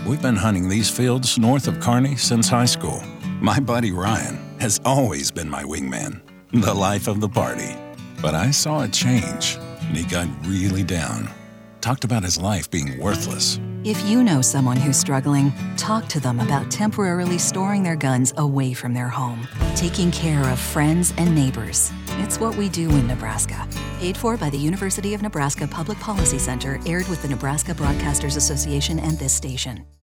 We've been hunting these fields north of Kearney since high school. My buddy Ryan has always been my wingman, the life of the party. But I saw it change, and he got really down. Talked about his life being worthless. If you know someone who's struggling, talk to them about temporarily storing their guns away from their home. Taking care of friends and neighbors. It's what we do in Nebraska. Paid for by the University of Nebraska Public Policy Center, aired with the Nebraska Broadcasters Association and this station.